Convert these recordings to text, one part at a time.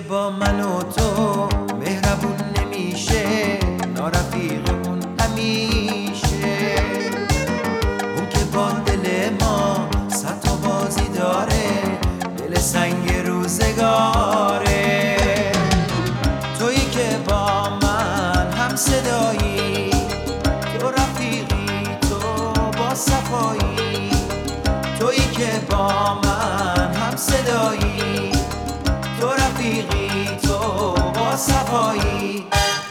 با من و تو مهربون نمیشه، نارفیقمون همیشه. اون که با دل ما صد تا بازی داره، دل سنگ روزگاره. تویی که با من هم صدایی، تو رفیقی، تو با صفایی. تویی که با من هم صدایی، تو رفیقی، تو با صفایی.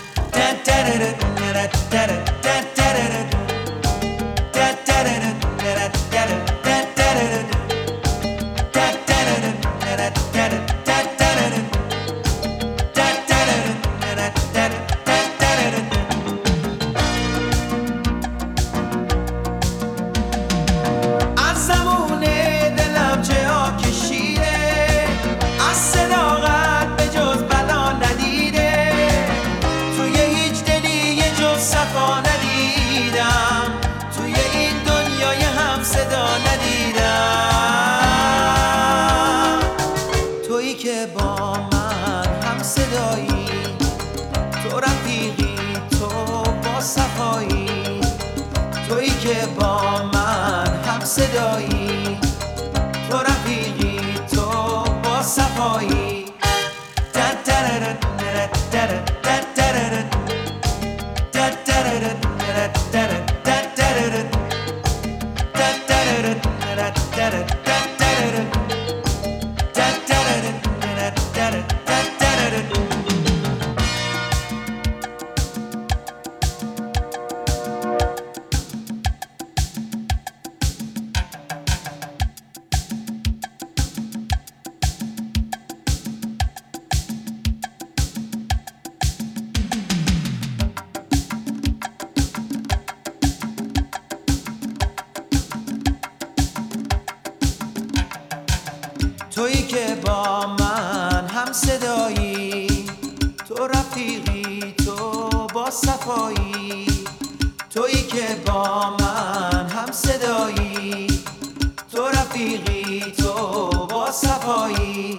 تویی که با من هم صدایی، تو رفیقی، تو با صفایی. تویی که با من هم صدایی، تو رفیقی، تو با صفایی. تویی که با من هم صدایی، تو رفیقی، تو با صفایی. تویی که با من هم صدایی، تو رفیقی، تو با صفایی.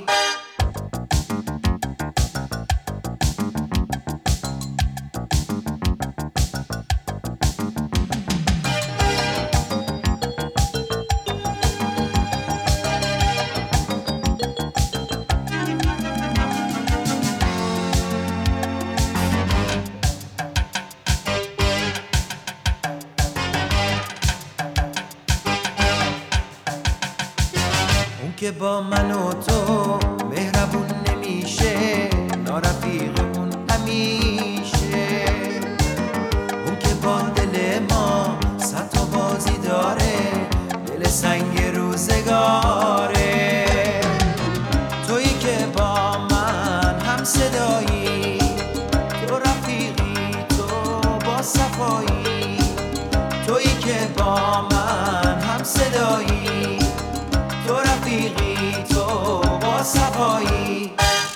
که با من و تو مهربون نمیشه، نارفیقمون همیشه. اون که با دل ما صد تا بازی داره، دل سنگ روزگاره. تویی که با من هم صدایی، تو رفیقی، تو با صفایی. تویی که با من هم صدایی، تو رفیقی، تو با صفایی.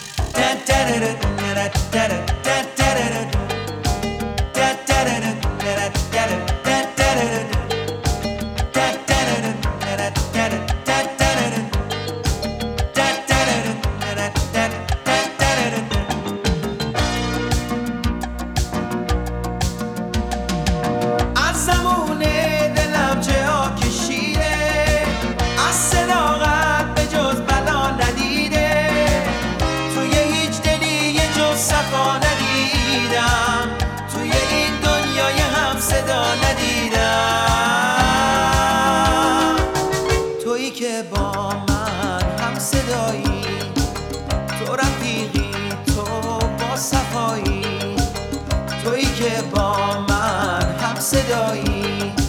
از زمون دلم چه ها کشیده، از صداقت به جز بلا ندیده. توی هیچ دلی یه جز صفا ندیدم، توی این دنیای هم صدا ندیدم. تویی که با من هم صدایی، تو رفیقی، تو با صفایی. تویی که با من هم صدایی،